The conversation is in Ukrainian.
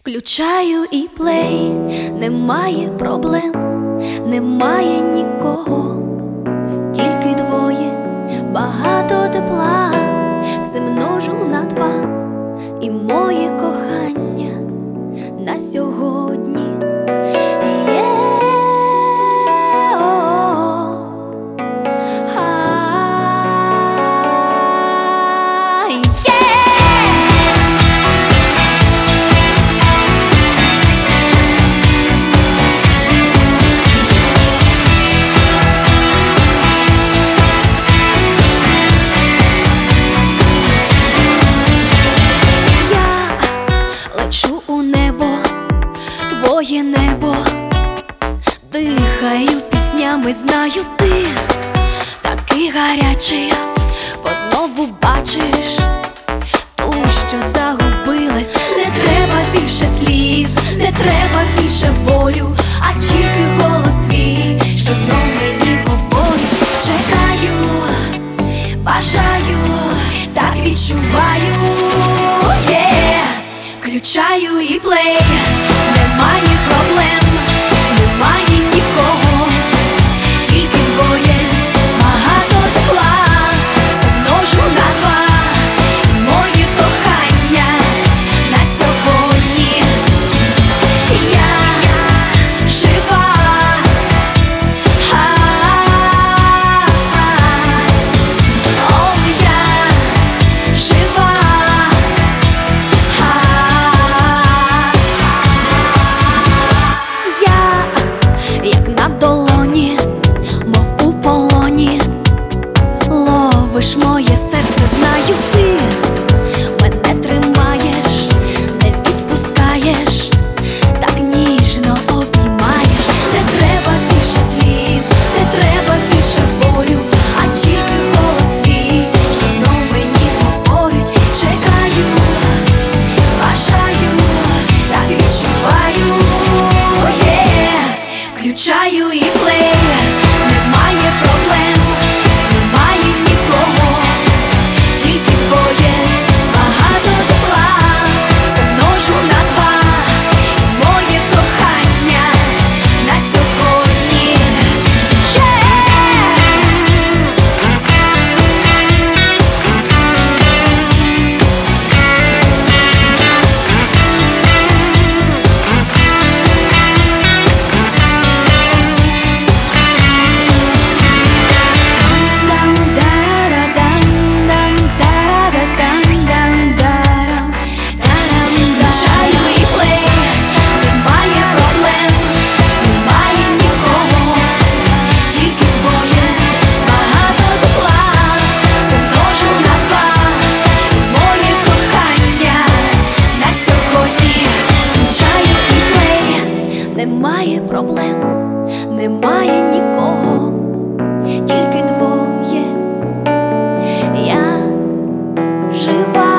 Включаю і плей, немає проблем, немає нікого, тільки двоє, багато тепла, все множу на два, і моє кохання на сьогодні. Твоє небо, дихаю піснями, знаю, ти такий гарячий, бо знову бачиш ту, що загубилась. Не треба більше сліз, не треба більше болю, а тільки голос твій, що знов мені говорить. Чекаю, бажаю, так відчуваю, Включаю і плей, немає проблем, немає нікого, тільки двоє, багато тепла, все множу на два, і моє кохання на сьогодні. Я жива, о, я жива. Ловиш моє серце, знаю, ти мене тримаєш, не відпускаєш, так ніжно обіймаєш. Не треба більше сліз, не треба більше болю, а тільки голос твій, що знов мені говорить. Чекаю, бажаю, так відчуваю, Включаю і плей, немає проблем, немає нікого, тільки двоє, багато тепла, все множу на два, і моє кохання на сьогодні. Немає проблем, немає нікого, тільки двоє, я жива.